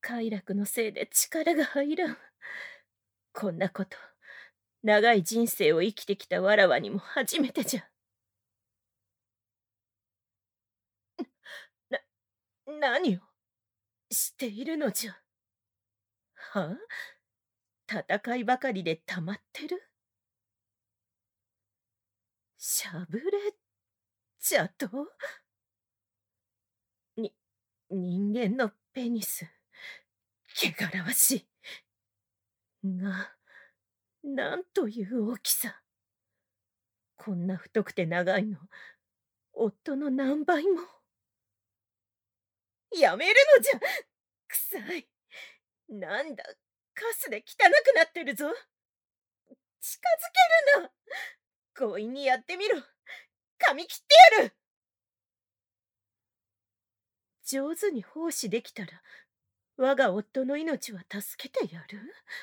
快楽のせいで力が入らん。こんなこと、長い人生を生きてきたわらわにも初めてじゃ。な、何をしているのじゃ。は戦いばかりでたまってる？しゃぶれじゃと？に、人間のペニス、汚らわしい。が、なんという大きさ。こんな太くて長いの、夫の何倍も。やめるのじゃ。臭い。なんだ、カスで汚くなってるぞ。近づけるな。強引にやってみろ。噛み切ってやる。上手に奉仕できたら、我が夫の命は助けてやる。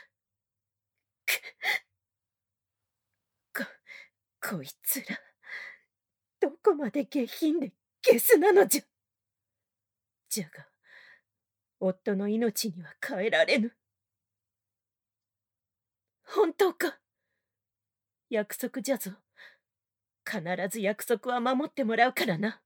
こ、こいつら、どこまで下品でゲスなのじゃ。じゃが、夫の命には代えられぬ。本当か？約束じゃぞ。必ず約束は守ってもらうからな。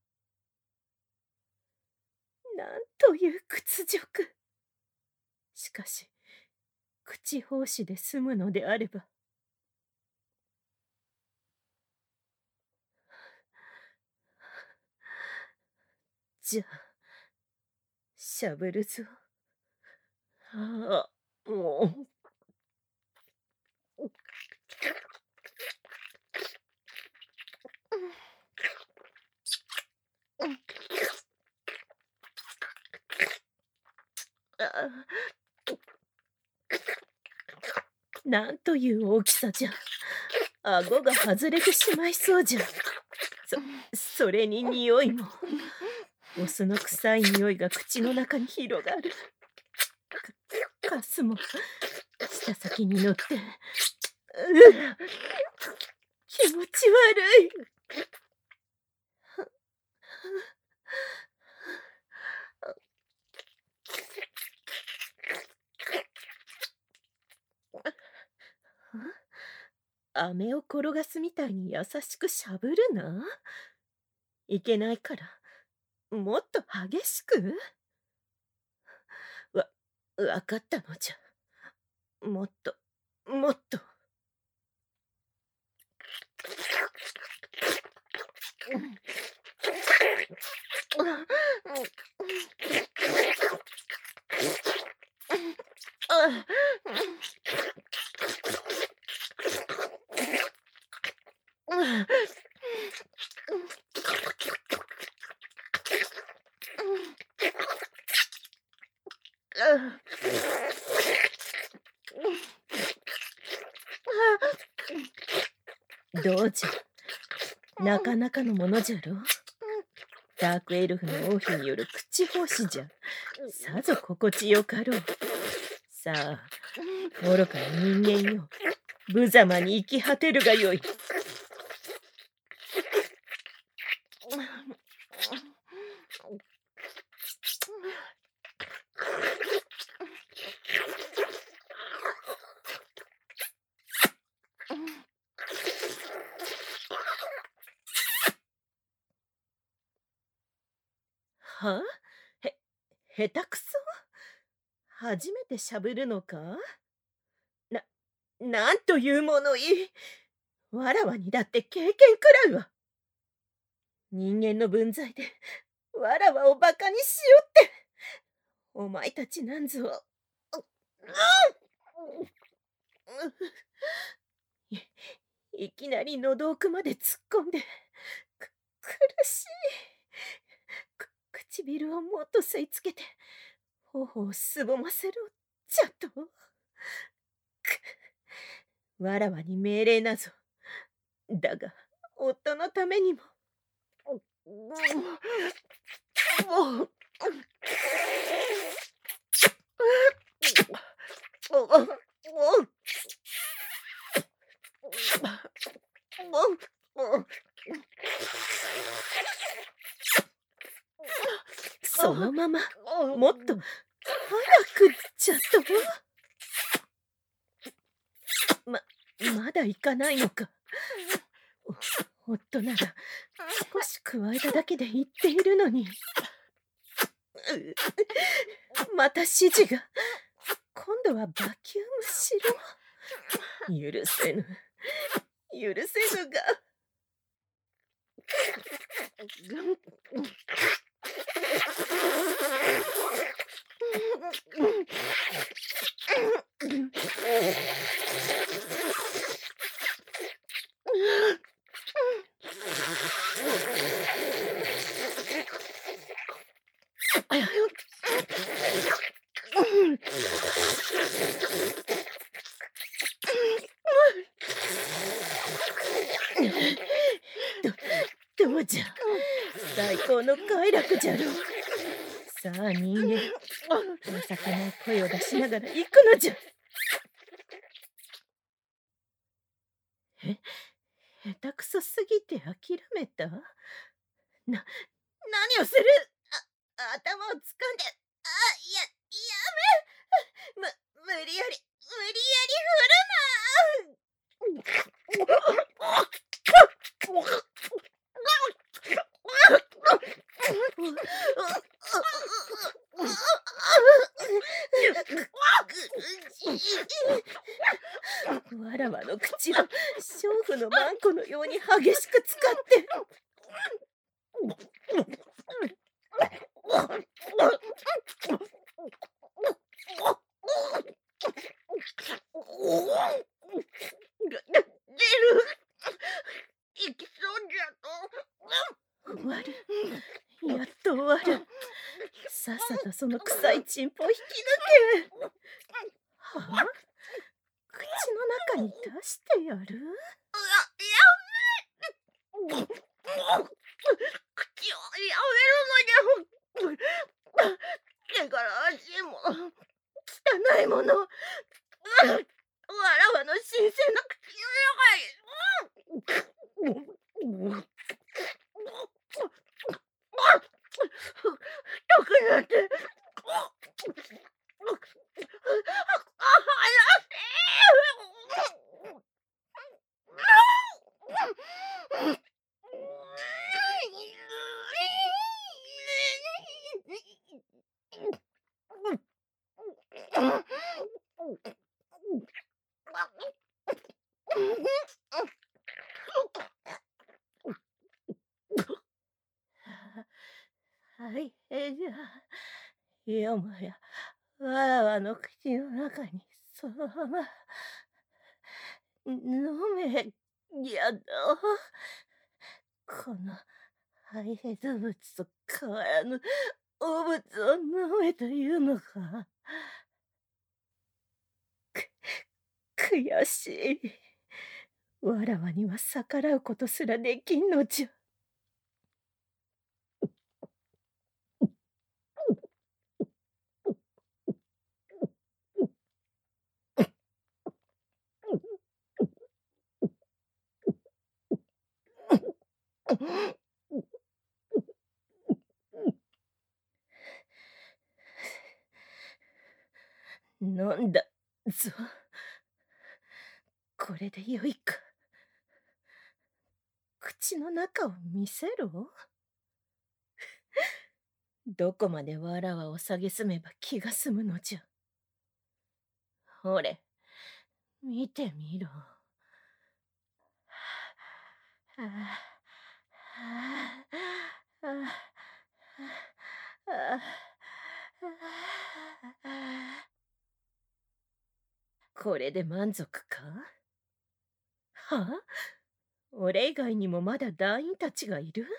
なんという屈辱。しかし、口奉仕で済むのであれば。じゃあ、しゃぶるぞ。ああ、もう。なんという大きさじゃ。顎が外れてしまいそうじゃ。それに匂いも。オスの臭い匂いが口の中に広がる。カスも舌先に乗って、気持ち悪い。飴を転がすみたいに優しくしゃぶるな。いけないから、もっと激しく。わかったのじゃ。もっと、もっと。どうじゃ、なかなかのものじゃろ。ダークエルフの王妃による口奉仕じゃ。さぞ心地よかろう。さあ、愚かな人間よ。無様に生き果てるがよい。は？下手くそ？初めてしゃぶるのか？なんという物言い。わらわにだって経験くらいは。人間の分際でわらわをバカにしよって。お前たちなんぞ。いきなり喉奥まで突っ込んで、苦しい。唇をもっと吸い付けて、頬をすぼませろ、じゃと。わらわに命令なぞ。だが、夫のためにも。そのまま、もっと早くじゃと。まだ行かないのか。夫なら少し加えただけで言っているのに。また指示が。今度はバキュームしろ。許せぬ。許せぬが。どうじゃ。最高の快楽じゃろう。さあ人間、情けない声を出しながら行くのじゃ。下手くそすぎて諦めた？何をする？頭を掴んで、無理やり振るな。わらわの口を娼婦のマンコのように激しく使って。行きそうじゃと。終わる。やっと終わる。さっさとその臭いチンポを引き抜け。はあ？口の中に出してやる？やめ！口をやめるのじゃ。手から足も汚いもの。わらわの神聖な口の中に。太くなって。大変じゃ。よもやわらわの口の中にそのまま飲めやだ。この排泄物と変わらぬ汚物を飲めというのか。悔しい。わらわには逆らうことすらできんのじゃ。飲んだぞ。これでよいか。口の中を見せろ。どこまでわらわを蔑めば気が済むのじゃ。ほれ、見てみろ。これで満足か？はあ？俺以外にもまだ団員たちがいる？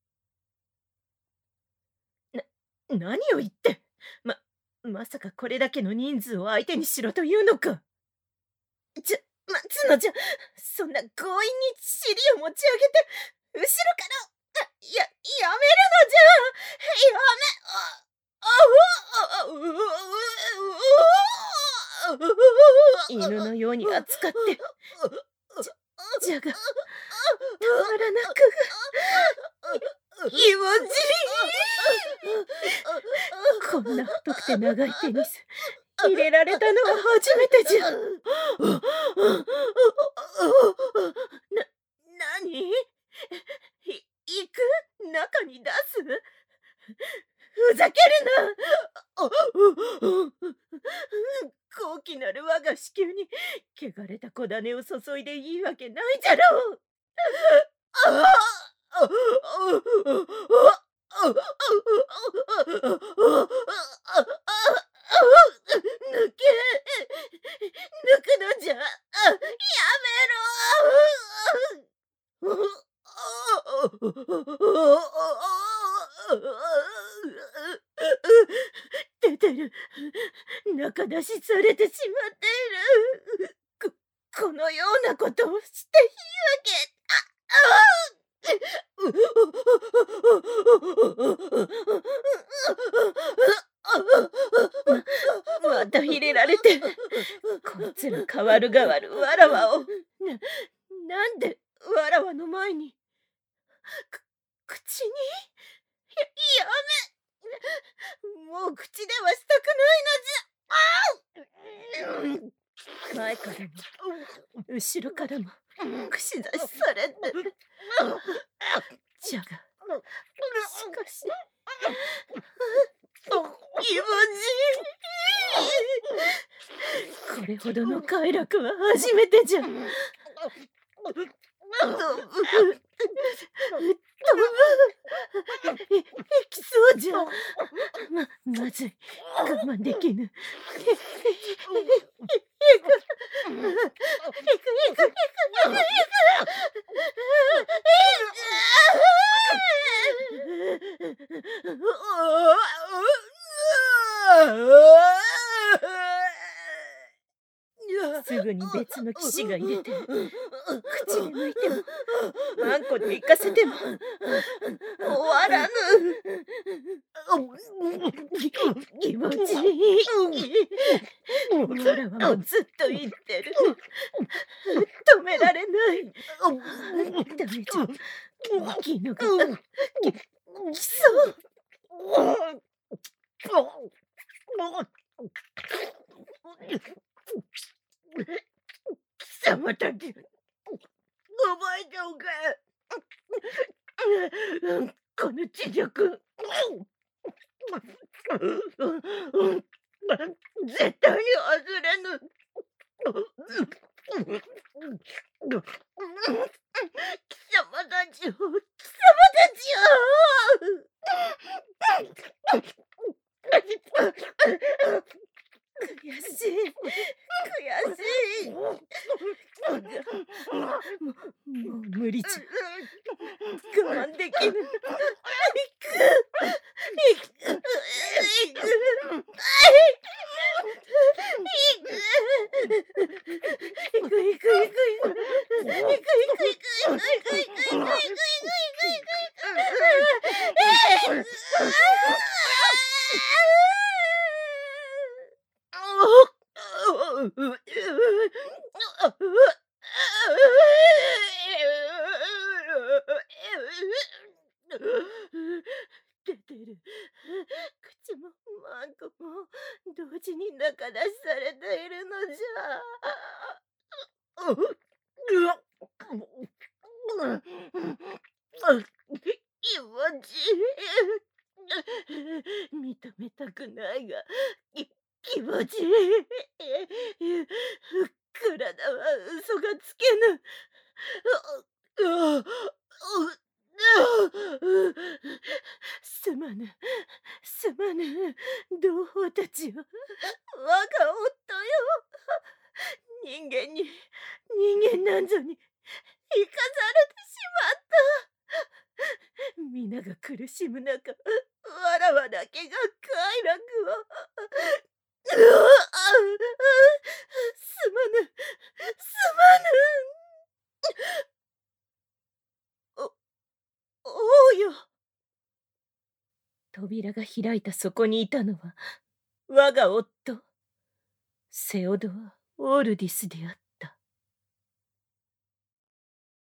何を言って。まさかこれだけの人数を相手にしろというのか。待つのじゃ。そんな強引に尻を持ち上げて後ろからやめるのじゃ。犬のように扱って。じゃがたまらなく気持ちいい。 こんな太くて長いテニス入れられたのは初めてじゃ。なに？行く？中に出す？ふざけるな！高貴なる我が子宮に汚れた小種を注いでいいわけないじゃろう。抜け、抜くのじゃ。やめろ。出てる。中出しされてしまっている。このようなことをしていいわけ。また入れられて、こいつら変わる変わるわらわを。なんでわらわの前に。口に。やめ。もう口ではしたくないのじゃ。前からも後ろからも串刺しされて。じゃがしかし気持ちいい。これほどの快楽は初めてじゃ。飛ぶ。いきそうじゃ。まずい。我慢できぬ。すぐに別の騎士が入れて、口で抜いてもマンコで行かせても終わらぬ。気持ちいい。わらわもずっと言ってる。止められない。ダメじゃ。気のが来そう。貴様たち、覚えておけ。この知力。絶対に忘れぬ。貴様たちを、貴様たちを。悔しい。悔しい。もう無理じゃ。我慢できぬ。行出てる。口もマンコも同時に中出しされているのじゃ。気持ちいい。認めたくないが、気持ちいい。体は嘘がつけぬ。すまぬ、すまぬ、同胞たちよ。我が夫よ。人間なんぞに生かされてしまった。皆が苦しむ中、わらわだけが快楽を。すまぬ、すまぬ。王よ。扉が開いたそこにいたのは我が夫セオドア・オールディスであった。